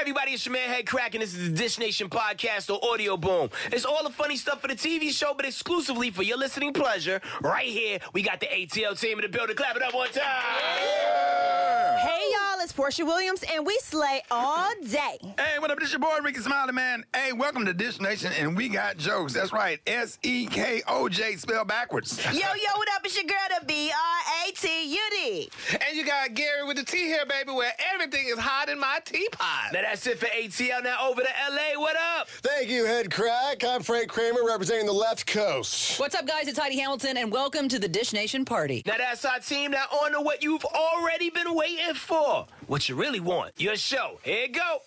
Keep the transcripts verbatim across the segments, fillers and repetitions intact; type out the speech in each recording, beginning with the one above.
everybody, it's your man Head Crack, and this is the Dish Nation podcast or Audio Boom. It's all the funny stuff for the T V show, but exclusively for your listening pleasure. Right here, we got the A T L team in the building. Clap it up one time. Yeah. Hey, y'all, it's Portia Williams, and we slay all day. Hey, what up? This your boy, Ricky Smiley, man. Hey, welcome to Dish Nation, and we got jokes. That's right, S E K O J, spelled backwards. Yo, yo, what up? It's your girl, the B R A T U D. And you got Gary with the T here, baby, where everything is hot in my teapot. Now that's it for A T L. Now over to L A. What up? Thank you, Head Crack. I'm Frank Kramer, representing the left coast. What's up, guys? It's Heidi Hamilton, and welcome to the Dish Nation party. Now that's our team. Now on to what you've already been waiting for. What you really want. Your show. Here you go.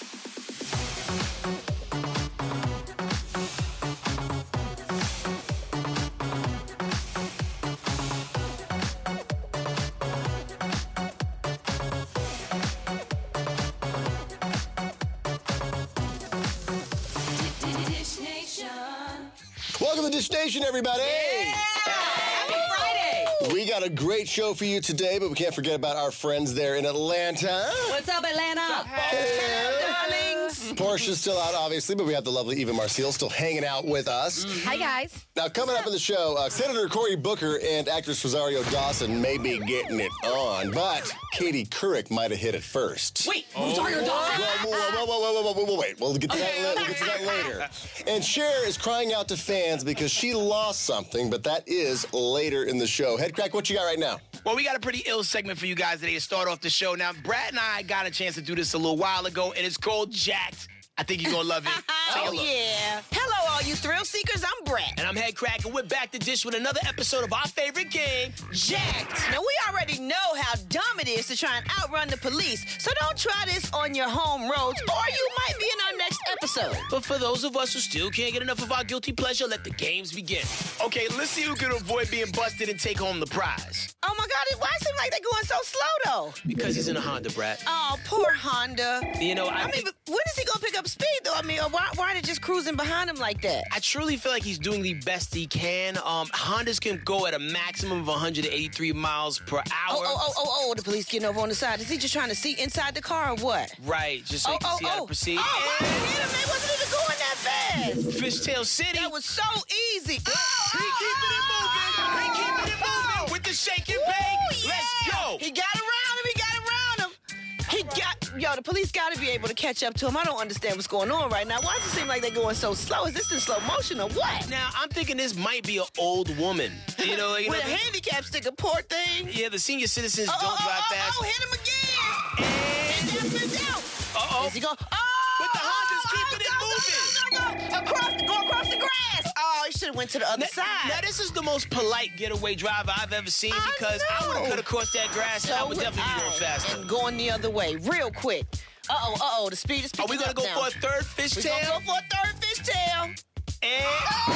Welcome to Dish Nation, everybody. Yeah! Happy Friday. We got a great show for you today, but we can't forget about our friends there in Atlanta. What's up, Atlanta? Hey, darlings. Portia's still out, obviously, but we have the lovely Eva Marcille still hanging out with us. Mm-hmm. Hi, guys. Now, coming up in the show, uh, Senator Cory Booker and actress Rosario Dawson may be getting it on, but Katie Couric might have hit it first. Wait, Rosario Dawson? Whoa, whoa, whoa, whoa, whoa, whoa, whoa, whoa, wait. We'll get to that, we'll get to that later. And Cher is crying out to fans because she lost something, but that is later in the show. Head Crack, what you got right now? Well, we got a pretty ill segment for you guys today to start off the show. Now, Brad and I got a chance to do this a little while ago, and it's called Jacked. I think you're going to love it. Take Oh, a look. yeah. Hello, all you thrill seekers. I'm Brett. And I'm Head Crack, and we're back to dish with another episode of our favorite game, Jacked. Now, we already know how dumb it is to try and outrun the police, so don't try this on your home roads, or you might be in our next episode. But for those of us who still can't get enough of our guilty pleasure, let the games begin. Okay, let's see who can avoid being busted and take home the prize. Oh, my God, why it seem like they're going so slow, though? Because he's in a Honda, Brad. Oh, poor Honda. You know, I, I mean, but when is he going to pick up speed, though? I mean, or why, why are they just cruising behind him like that? I truly feel like he's doing the best he can. Um, Hondas can go at a maximum of one hundred eighty-three miles per hour. Oh, oh, oh, oh, oh, the police getting over on the side. Is he just trying to see inside the car or what? Right, just so Oh, you can oh, see how oh. to proceed. Oh, wow, hit him. They wasn't even going that fast. Fishtail City. That was so easy. Oh, He keeping it moving. He keeping it moving with the shake and bake. Woo, Let's yeah. go. He got around him. He got around him. He got, yo, the police got to be able to catch up to him. I don't understand what's going on right now. Why does it seem like they're going so slow? Is this in slow motion or what? Now, I'm thinking this might be an old woman. You know, you With know a handicap sticker, poor thing. yeah, the senior citizens Oh, don't oh, drive oh, fast. oh, hit him again. And that's been down. Uh-oh. Is he going? Oh! But the Honda's keeping it go, go, moving. Go, go, go. Across, go across the grass. Oh, he should have went to the other Now, side. now, this is the most polite getaway driver I've ever seen I because I, would have know. cut across that grass and I would would definitely be going I. faster. And going the other way, real quick. Uh-oh, uh-oh, the speed is Are picking we going to up go now. for a third We're fishtail? gonna go for a third fishtail. And...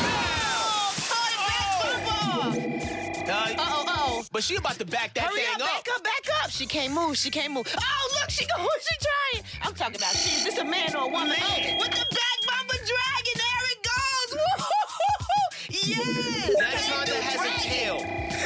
Oh, caught it back Uh, Uh-oh, uh-oh. But she about to back that Hurry thing up, back up, back up. She can't move, she can't move. Oh, look, she going, she trying. I'm talking about she, is this a man or a woman? Man. Oh, with the back bumper dragging, there it goes. Woo-hoo-hoo-hoo. Yes. That Came Honda through has a dragging. tail.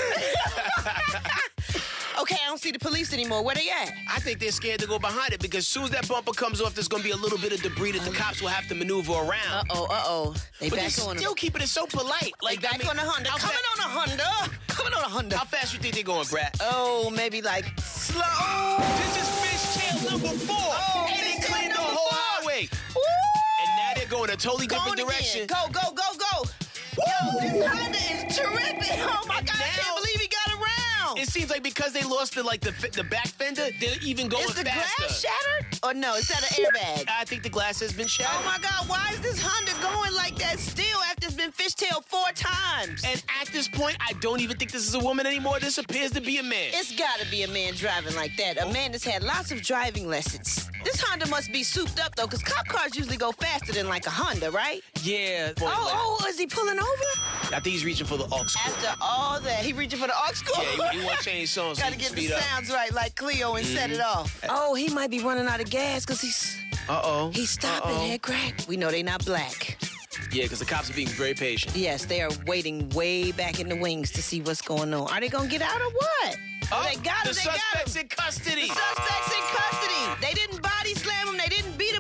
Okay, I don't see the police anymore. Where they at? I think they're scared to go behind it because as soon as that bumper comes off, there's going to be a little bit of debris that the cops will have to maneuver around. Uh-oh, uh-oh. They But back they're on still him. keeping it so polite. Like, Like, I back mean, on the Honda. how Coming fa- on a Honda. Coming on a Honda. How fast you think they're going, Brad? Oh, maybe like slow. This is fishtail number four. Oh, and they fishtail cleared the number whole four. highway. Woo! And now they're going a totally different Going direction. again. Go, go, go, go. Yo, this Honda is terrific. Oh, my And God, I now- can't believe he got around. It seems like because they lost the like the fi- the back fender, they're even going Is the faster. glass shattered? Or no, is that an airbag? I think the glass has been shattered. Oh, my God, why is this Honda going like that still after it's been fishtailed four times? And at this point, I don't even think this is a woman anymore. This appears to be a man. It's gotta be a man driving like that. A man that's had lots of driving lessons. This Honda must be souped up, though, because cop cars usually go faster than like a Honda, right? yeah. boy, like- Oh, oh, is he pulling over? I think he's reaching for the aux cord. After all that, he reaching for the aux cord? Yeah, he, he want to change songs. so Gotta he get can the speed up. sounds right like Cleo and set it off. Oh, he might be running out of gas because he's Uh-oh. he's stopping. Uh-oh. Head crack. We know they not black. Yeah, because the cops are being very patient. Yes, they are waiting way back in the wings to see what's going on. Are they gonna get out or what? Oh, they got the him. They got suspect's him. in custody. The suspect's in custody. They didn't body slam him. They didn't beat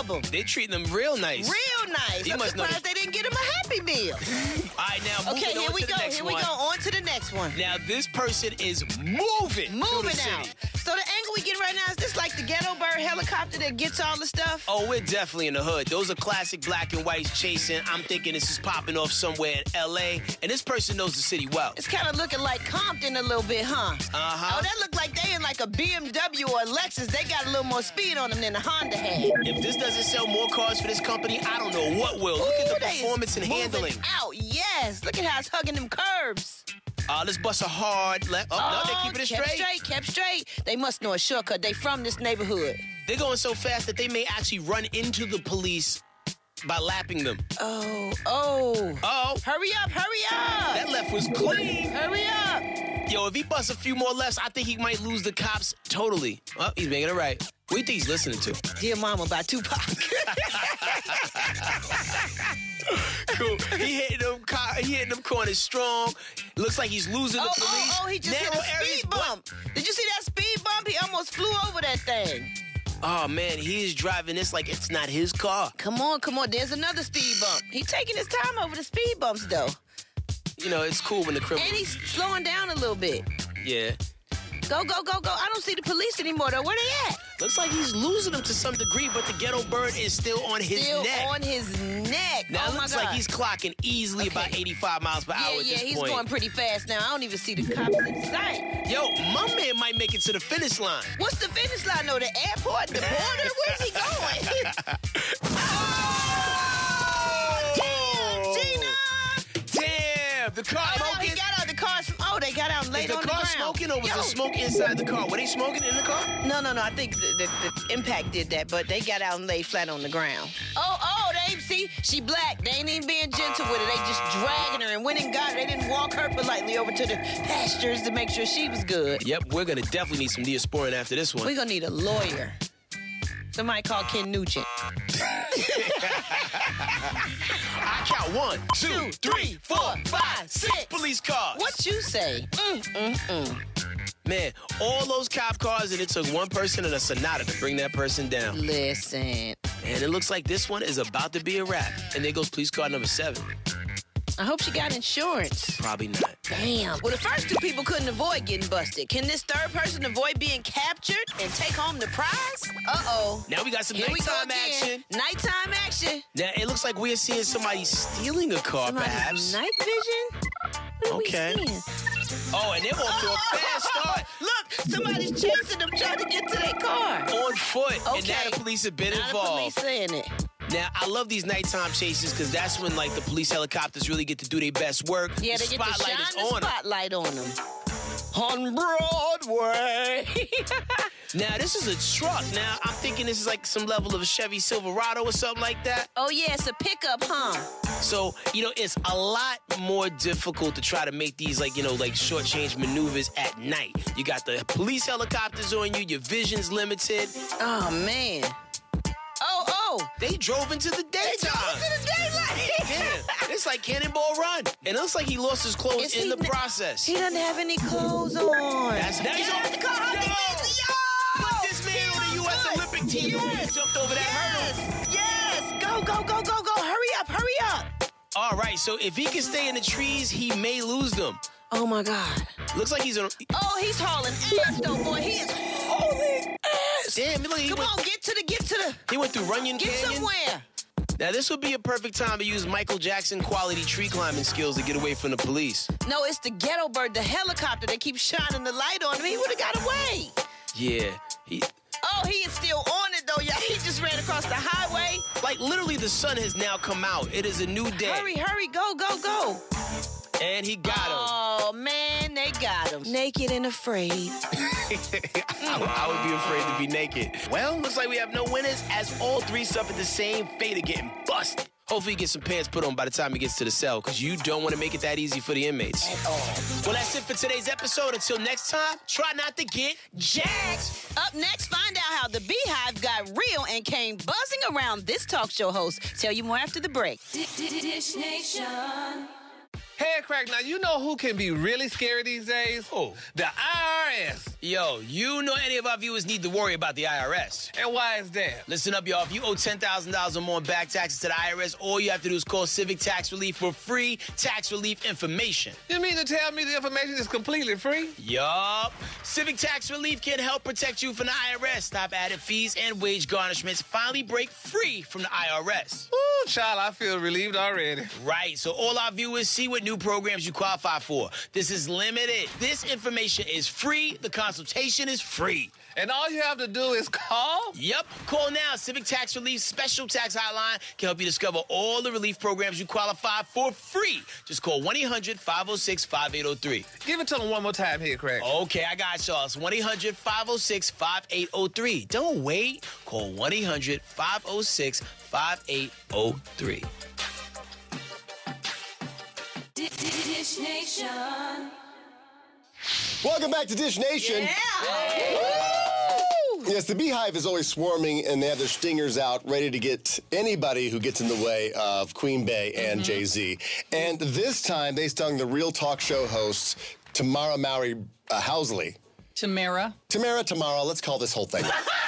of them. They treating them real nice. Real nice. He I'm must know surprised they didn't get him a Happy Meal. All right, now moving Okay, here on we to go. the next Here one. we go. On to the next one. Now this person is moving. through Moving the out. city. So the angle we get right now is this like the Ghetto Bird helicopter that gets all the stuff? Oh, we're definitely in the hood. Those are classic black and whites chasing. I'm thinking this is popping off somewhere in L A, and this person knows the city well. It's kind of looking like Compton a little bit, huh? Uh-huh. Oh, that look like they in like a B M W or a Lexus. They got a little more speed on them than the Honda had. If this doesn't sell more cars for this company, I don't know what will. Look Ooh, at the they is performance and moving handling. Out, yes. Look at how it's hugging them curves. Uh, let's bust a hard left. Oh, no, they're keeping it kept straight. straight, kept straight. They must know a shortcut. They from this neighborhood. They're going so fast that they may actually run into the police by lapping them. Oh, oh. Oh, Hurry up, hurry up. that left was clean. Hurry up. Yo, if he busts a few more lefts, I think he might lose the cops totally. Oh, he's making it right. What do you think he's listening to? Dear Mama by Tupac. Cool. He hitting them, car, he hitting them corners strong. Looks like he's losing Oh, the police. oh, oh, he just Narrow hit a areas, speed but- bump. Did you see that speed bump? He almost flew over that thing. Oh, man, he is driving this like it's not his car. Come on, come on. There's another speed bump. He taking his time over the speed bumps, though. You know, it's cool when the criminal... And he's slowing down a little bit. Yeah. Go, go, go, go. I don't see the police anymore, though. Where they at? Looks like he's losing them to some degree, but the ghetto bird is still on his Still neck. on his neck. Now, oh, it my looks God. like he's clocking easily Okay. about eighty-five miles per Yeah, hour at yeah, this he's point. going pretty fast now. I don't even see the cops in sight. Yo, my man might make it to the finish line. What's the finish line? No, the airport, the border? Where's he going? oh, damn, Gina! Damn, the car Oh, no, smoking. he got out the car. Oh, they got out and laid Is the on car the ground. smoking or was Yo. the smoke inside the car? Were they smoking in the car? No, no, no. I think the, the, the impact did that, but they got out and laid flat on the ground. Oh, oh, they see, she black. They ain't even being gentle with her. They just dragging her and went and got her. They didn't walk her politely over to the pastures to make sure she was good. Yep, we're gonna definitely need some Neosporin after this one. We're gonna need a lawyer. Somebody call Ken Nugent. I count one, two, three, four, five, six police cars. What you say? Mm, mm, mm. Man, all those cop cars, and it took one person and a Sonata to bring that person down. Listen, And it looks like this one is about to be a wrap. And there goes police car number seven. I hope she got insurance. Probably not. Damn. Well, the first two people couldn't avoid getting busted. Can this third person avoid being captured and take home the prize? Uh-oh. Now we got some Here we go nighttime again. action. Nighttime action. Now it looks like we're seeing somebody stealing a car, Somebody's perhaps. night vision? What are Okay. we seeing? Oh, and they're off to a fast start. Look, somebody's chasing them, trying to get to their car. On foot. And Okay. now the police have been Now the involved. police saying it. Now, I love these nighttime chases because that's when, like, the police helicopters really get to do their best work. Yeah, the they get to spotlight shine is the on 'em. spotlight on them. On Broadway. Now, this is a truck. Now, I'm thinking this is like some level of a Chevy Silverado or something like that. Oh, yeah, it's a pickup, huh? So, you know, it's a lot more difficult to try to make these, like, you know, like short-change maneuvers at night. You got the police helicopters on you, your vision's limited. Oh, man. Oh, oh. They drove into the They daytime. drove into the daylight. Damn, it's like Cannonball Run. And it looks like he lost his clothes Is in he the n- process. He doesn't have any clothes on. That's now he's Get on out the car. Hug the Yo! kids. Yo! Put this man on the U S Good. Olympic team. Yes. He jumped over that hurdle. Yes. Yes. Go, go, go, go, go. Hurry up, hurry up. All right, so if he can stay in the trees, he may lose them. Oh, my God. Looks like he's on. Oh, he's hauling ass, though, boy. He is hauling ass. Damn, look, he Come went, on, get to the, get to the, he went through Runyon get Canyon. somewhere. Now, this would be a perfect time to use Michael Jackson quality tree climbing skills to get away from the police. No, it's the ghetto bird, the helicopter that keeps shining the light on him. He would have got away. Yeah, he. Oh, he is still on it, though, yeah. He just ran across the highway. Like, literally, the sun has now come out. It is a new day. Hurry, hurry, go, go, go. And he got him. Oh, man, they got him. Naked and afraid. I, I would be afraid to be naked. Well, looks like we have no winners as all three suffered the same fate of getting busted. Hopefully he gets some pants put on by the time he gets to the cell, because you don't want to make it that easy for the inmates. At all. Well, that's it for today's episode. Until next time, try not to get jacked. Up next, find out how the Beehive got real and came buzzing around this talk show host. Tell you more after the break. Dish Nation. Head crack, now you know who can be really scary these days? Who? The I R S. Yo, you know any of our viewers need to worry about the I R S. And why is that? Listen up, y'all. If you owe ten thousand dollars or more in back taxes to the I R S, all you have to do is call Civic Tax Relief for free tax relief information. You mean to tell me the information is completely free? Yup. Civic Tax Relief can help protect you from the I R S. Stop added fees and wage garnishments. Finally break free from the I R S. Ooh, child, I feel relieved already. Right, so all our viewers see what new programs you qualify for. This is limited. This information is free. The consultation is free. And all you have to do is call? Yep. Call now. Civic Tax Relief Special Tax Hotline can help you discover all the relief programs you qualify for free. Just call one eight hundred five oh six five eight oh three. Give it to them one more time here, Craig. Okay, I got y'all. It's one eight hundred five oh six five eight oh three. Don't wait. Call one eight hundred five oh six five eight oh three. Dish Nation. Welcome back to Dish Nation. Yeah. Yes, the Beehive is always swarming, and they have their stingers out, ready to get anybody who gets in the way of Queen Bey and mm-hmm. Jay-Z. And this time, they stung the Real Talk Show host, Tamara Mowry uh, Housley. Tamara. Tamara, Tamara, let's call this whole thing.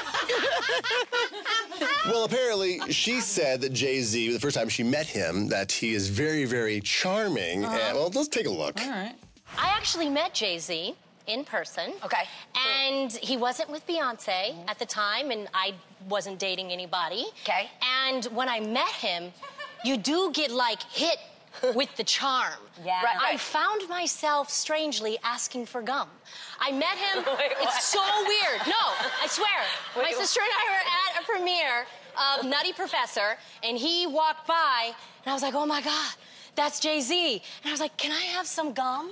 Well, apparently, she said that Jay-Z, the first time she met him, that he is very, very charming. Uh-huh. And, well, let's take a look. All right. I actually met Jay-Z in person. Okay. And he wasn't with Beyonce at the time, and I wasn't dating anybody. Okay. And when I met him, you do get, like, hit with the charm. Yeah. Right. Right. I found myself strangely asking for gum. I met him. Wait, it's so weird. No, I swear. Wait, My sister and I were at a premiere of Nutty Professor, and he walked by, and I was like, oh my God, that's Jay-Z. And I was like, can I have some gum?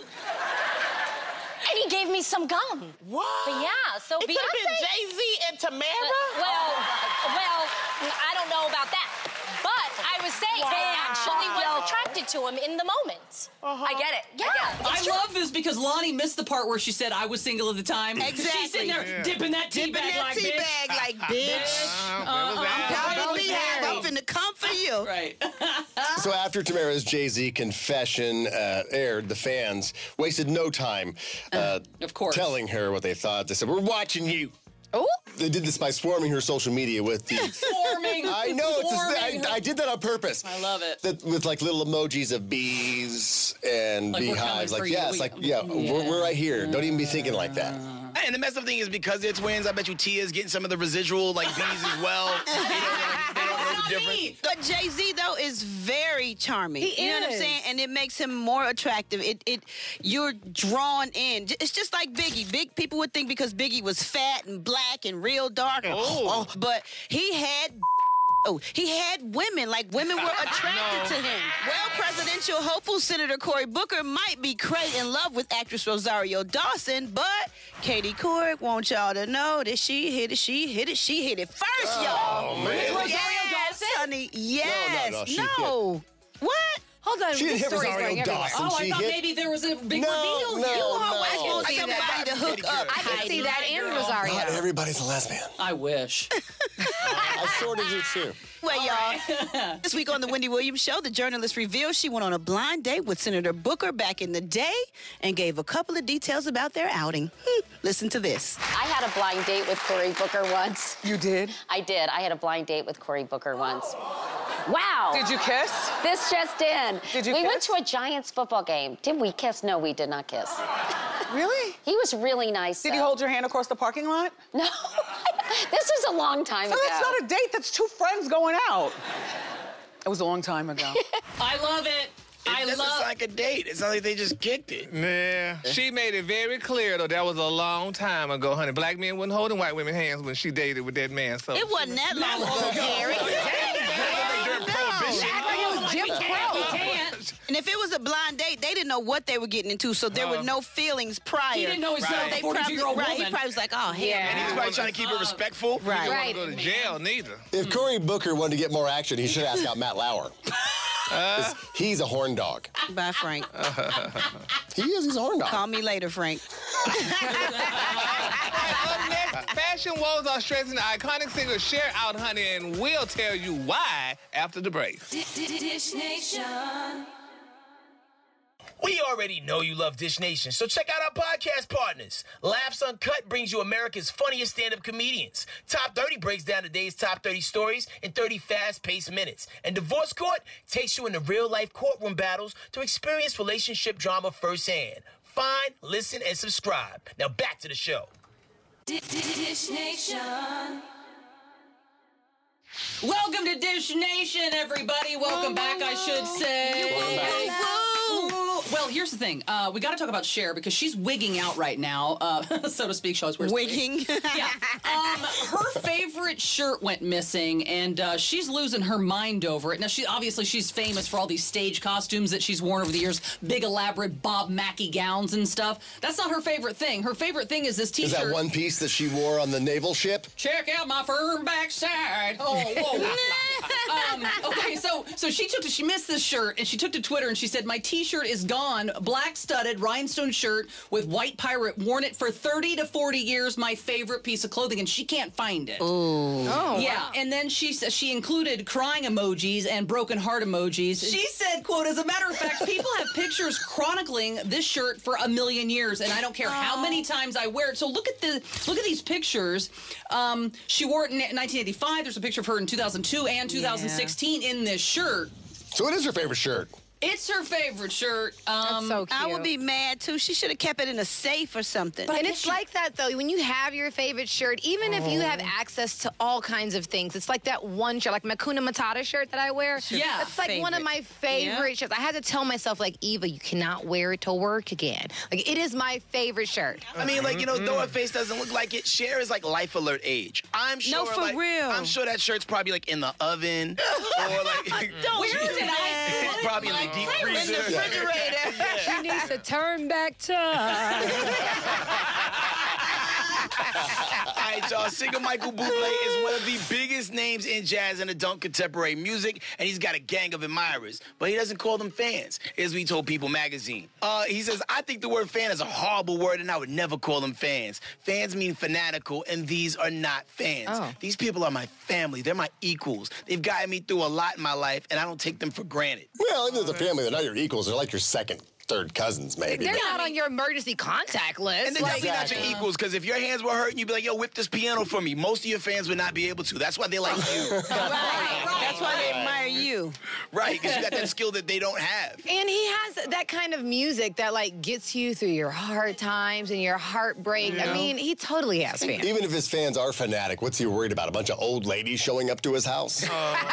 And he gave me some gum. What? But yeah, so it Beyonce. It could have been Jay-Z and Tamara? Uh, well, well, I don't know about that. But I was saying, wow. I actually was attracted to him in the moment. Uh-huh. I get it. Yeah. I, get it. I love this because Lonnie missed the part where she said I was single at the time. Exactly. She's sitting there yeah. dipping that tea dipping bag that like tea bitch. bag like bitch. Uh, uh, uh, I'm proud of the Beehive. I'm finna come for you. Right. So after Tamara's Jay-Z confession uh, aired, the fans wasted no time uh, uh, of course. telling her what they thought. They said, we're watching you. Oh. They did this by swarming her social media with the... Swarming. I know. Swarming. It's a, I, I did that on purpose. I love it. That, with like little emojis of bees and like beehives. Like, yes, you. like, yeah, yeah. We're, we're right here. Don't even be thinking like that. And the messed up thing is because they're twins, I bet you Tia's getting some of the residual, like, bees as well. They don't know, they don't know the difference. But Jay-Z, though, is very charming. He you know is. what I'm saying? And it makes him more attractive. It, it, you're drawn in. It's just like Biggie. Big people would think because Biggie was fat and black and real dark. And, oh. oh, but he had... Oh, he had women, like women were attracted no. to him. Well, presidential hopeful Senator Cory Booker might be crazy in love with actress Rosario Dawson, but Katie Couric want y'all to know that she hit it, she hit it, she hit it first, oh, y'all. Man. Rosario yes, Dawson? honey, yes. No, no, no. She no. hit. What? Hold on, she this hit story's Rosario going Dawson. Oh, I she thought hit... maybe there was a big no, reveal. No, you no. always want somebody to hook up. I can see that in Rosario. Not everybody's a lesbian. I wish. I sort of do too. Well, y'all, this week on the Wendy Williams Show, the journalist revealed she went on a blind date with Senator Booker back in the day and gave a couple of details about their outing. Listen to this. I had a blind date with Cory Booker once. You did? I did. I had a blind date with Cory Booker once. Wow. Did you kiss? This just in. Did you we kiss? went to a Giants football game. Did we kiss? No, we did not kiss. Really? He was really nice. Did though. he hold your hand across the parking lot? No. This was a long time so ago. That's not a date. That's two friends going out. It was a long time ago. I love it. It I doesn't love sound like a date. It's not like they just kicked it. Yeah. She made it very clear, though, that was a long time ago, honey. Black men wasn't holding white women's hands when she dated with that man. So it wasn't that long ago, Gary. And if it was a blind date, they didn't know what they were getting into, so there uh, were no feelings prior. He didn't know he was right. a forty-two-year-old right, woman. He probably was like, oh, hell. Yeah. And he was probably trying to keep it respectful. Right. He didn't right. want to go to jail, neither. If Cory Booker wanted to get more action, he should ask out Matt Lauer. Uh, he's a horn dog. Bye, Frank. He is. He's a horn dog. Call me later, Frank. Up next, fashion woes are stressing the iconic singer Cher out, honey, and we'll tell you why after the break. Dish Nation. We already know you love Dish Nation, so check out our podcast partners. Laughs Uncut brings you America's funniest stand-up comedians. Top thirty breaks down the day's top thirty stories in thirty fast-paced minutes. And Divorce Court takes you into real-life courtroom battles to experience relationship drama firsthand. Find, listen, and subscribe. Now back to the show. Dish Nation. Welcome to Dish Nation, everybody. Welcome back, I should say. Well, here's the thing. Uh, we got to talk about Cher because she's wigging out right now, uh, so to speak. She always wears Wigging? Yeah. Um, her favorite shirt went missing, and uh, she's losing her mind over it. Now, she obviously she's famous for all these stage costumes that she's worn over the years, big elaborate Bob Mackie gowns and stuff. That's not her favorite thing. Her favorite thing is this T-shirt. Is that one piece that she wore on the naval ship? Check out my firm backside. Oh, whoa. um, okay, so so she took to, she missed this shirt, and she took to Twitter, and she said, my T-shirt is gone. Black studded rhinestone shirt with white pirate. Worn it for thirty to forty years. My favorite piece of clothing, and she can't find it. Ooh. Oh, yeah. Wow. And then she says she included crying emojis and broken heart emojis. She said, quote, as a matter of fact, people have pictures chronicling this shirt for a million years, and I don't care how many times I wear it. So look at the look at these pictures. Um, she wore it in nineteen eighty-five. There's a picture of her in two thousand two and two thousand sixteen yeah. in this shirt. So it is her favorite shirt. It's her favorite shirt. Um, That's so cute. I would be mad, too. She should have kept it in a safe or something. But and it's like that, though. When you have your favorite shirt, even oh. if you have access to all kinds of things, it's like that one shirt, like my Hakuna Matata shirt that I wear. Yeah. It's like favorite. one of my favorite yeah. shirts. I had to tell myself, like, Eva, you cannot wear it to work again. Like, it is my favorite shirt. I mean, like, you know, though her face doesn't look like it, Cher is like life alert age. I'm sure, No, for like, real. I'm sure that shirt's probably, like, in the oven. Or, like... Don't Where did I It's probably in the deep freezer. Refrigerator. Yeah. She needs to turn back time. All right, y'all. Singer Michael Bublé is one of the biggest names in jazz and adult contemporary music, and he's got a gang of admirers. But he doesn't call them fans, as we told People magazine. Uh, he says, I think the word fan is a horrible word, and I would never call them fans. Fans mean fanatical, and these are not fans. Oh. These people are my family. They're my equals. They've gotten me through a lot in my life, and I don't take them for granted. Well, even as a family, they're not your equals. They're like your second, third cousins, maybe. They're not on your emergency contact list. And they're like, definitely not your equals, because if your hands were hurting, you'd be like, yo, whip this piano for me. Most of your fans would not be able to. That's why they like you. Right. That's why they admire you. Right, because you got that skill that they don't have. And he has that kind of music that, like, gets you through your hard times and your heartbreak. Yeah. I mean, he totally has fans. Even if his fans are fanatic, what's he worried about? A bunch of old ladies showing up to his house?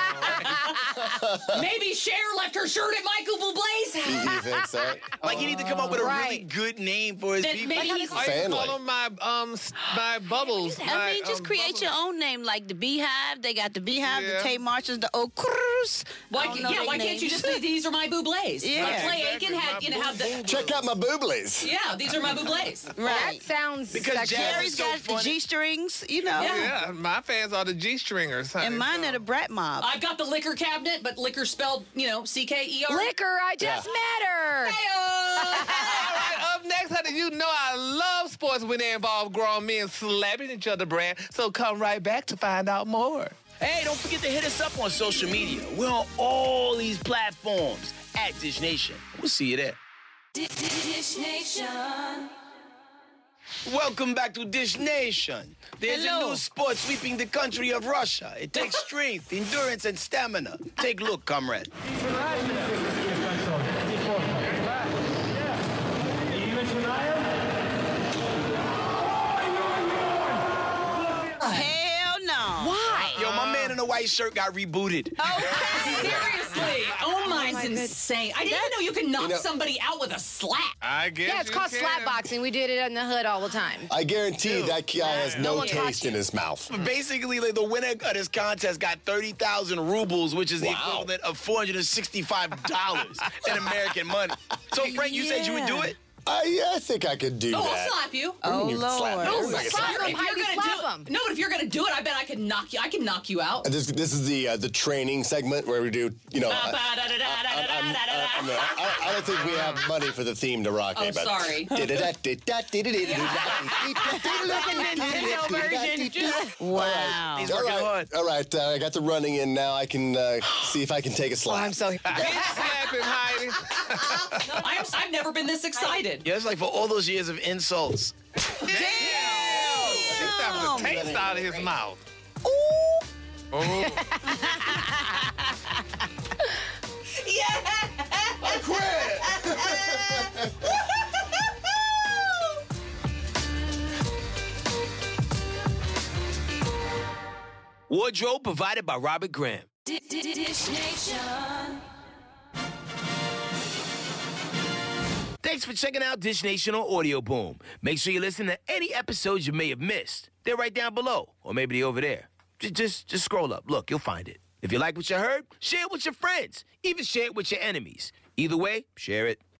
Maybe Cher left her shirt at Michael Bublé's You, house. you think so? Like, he need to come up with a Right. really good name for his That people. maybe he's I used to Family. call them my, um, s- my bubbles. I my, mean, just um, create bubbles. your own name, like the Beehive. They got the Beehive, Yeah. the Tay Marshalls, the Oak Cruz. Why, I don't know yeah, their why can't you names. just say these are my Bublés? Yeah. Like Clay Exactly, Aiken had, my you know, have the. Check out my booblies. Yeah, these are my Bublés. Right. That sounds Because sexual. jazz Jerry's is so got funny. the G-strings, you know. Yeah. Yeah, my fans are the G-stringers. honey, And mine so. are the Brat Mob. I've got the liquor cabinet, but liquor spelled, you know, C K E R. Liquor, I just Yeah. met her. All right, up next, honey, you know I love sports when they involve grown men slapping each other, brand. So come right back to find out more. Hey, don't forget to hit us up on social media. We're on all these platforms at Dish Nation. We'll see you there. Dish Nation. Welcome back to Dish Nation. There's Hello. a new sport sweeping the country of Russia. It takes strength, endurance, and stamina. Take a look, comrade. Hell no. Why? Yo, my man in the white shirt got rebooted. Okay, seriously. Oh, mine's insane. I didn't even know you could knock You know- somebody out with a slap. I guess Yeah, it's you called can. slap boxing. We did it in the hood all the time. I guarantee that guy has no, No one taste touched in his mouth. Basically, like, the winner of this contest got thirty thousand rubles, which is the Wow. equivalent of four hundred sixty-five dollars in American money. So, Frank, you said you would do Yeah. it? I, I think I could do Oh, that. I'll slap you. Oh, You can slap Lord. me. No, It's like a slap slap. him. If Heidi, you're gonna slap do him. it, no, but if you're gonna do it, I bet I can knock you. I can knock you out. This, this is the uh, the training segment where we do, you know. I, I'm- I'm- I, I don't think we have money for the theme to rock. Oh, sorry. Wow. He's All working right, hard. all right. Uh, I got the running in now. I can uh, see if I can take a Oh, slap. I'm so. Slap him, Heidi. I'm, I've never been this excited. Yeah, it's like for all those years of insults. Damn! He slapped the taste out of his mouth. Oh. Yeah. Wardrobe provided by Robert Graham. Dish Nation. Thanks for checking out Dish Nation on Audio Boom. Make sure you listen to any episodes you may have missed. They're right down below, or maybe they're over there. Just, just, just scroll up. Look, you'll find it. If you like what you heard, share it with your friends. Even share it with your enemies. Either way, share it.